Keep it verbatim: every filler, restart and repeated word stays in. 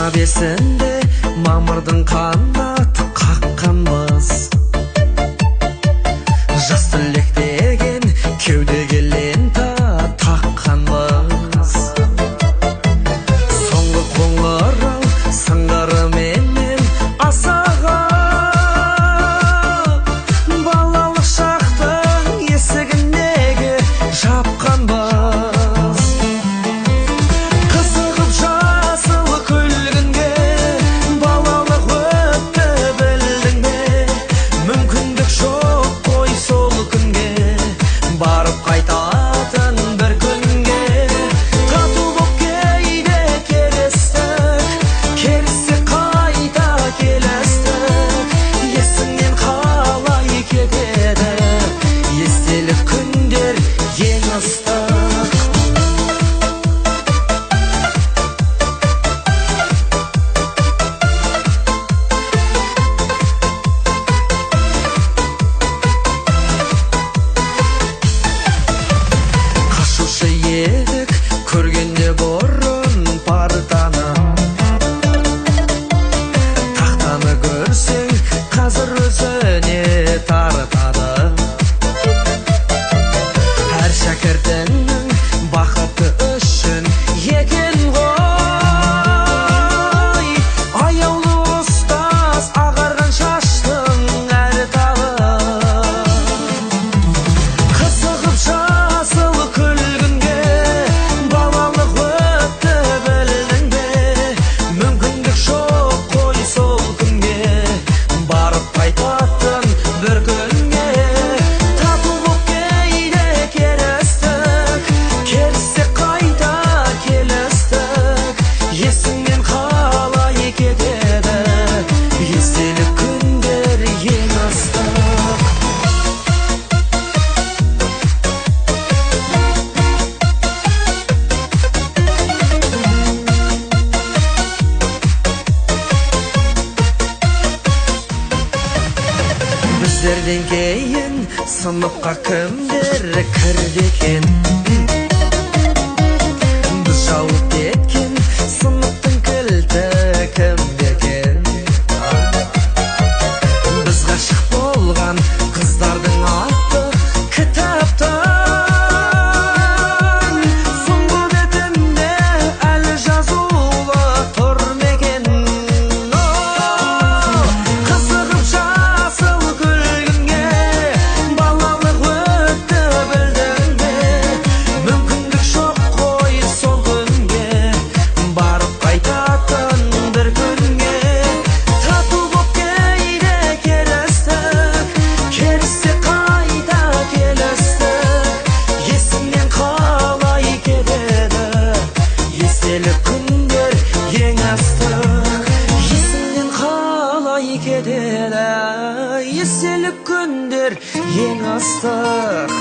жиырма бесінде мамырдың қанаты қаққанбыз. Жас түлек деген кеудеге лента таққанбыз. Соңғы қоңырау сыңғырыменен асаға, балалық шақтың есігіндегі жапқанбыз. Қызығып жасыл күлгінге балалық өтті білдің бе? Мүмкіндік жоқ қой сол күнге, барып қайтатын бір күнге. Тату боп кейде керістік, керісі қайта келістік. Есіңнен қалай кетеді естелік күндер ең ыстық. Қашушы едік көргенде бұрын партаны, тақтаны көрсең қазір өзіне тартады. Әр шәкіртіңнің бақыты үшін екен ғой, аяулы ұстаз ағарған шаштың әр талы. Қызығып жасыл күлгінге балалық өтті білдің бе? Мүмкіндік жоқ қой сол күнге, барып қайтатын бір күнге. Тату боп кейде керістік, керісі қайта келістік. Есіңнен қалай кетеді естелік күндер ең ыстық. Біздерден кейін сыныпқа кімдер кірді екен? Біз жауып кеткен сыныптың кілті кімде екен? Біз ғашық болған қыздардың аты кітаптан, соңғы бетінде әлі жазулы тұр мекен? Қызығып жасыл күлгінге балалық өтті білдің бе? Мүмкіндік жоқ қой сол күнге, барып қайтатын бір күнге. Тату боп кейде керістік, керісі қайта келістік. Есіңнен қалай кетеді естелік күндер ең ыстық. Есіңнен қалай кетеді естелік күндер ең ыстық.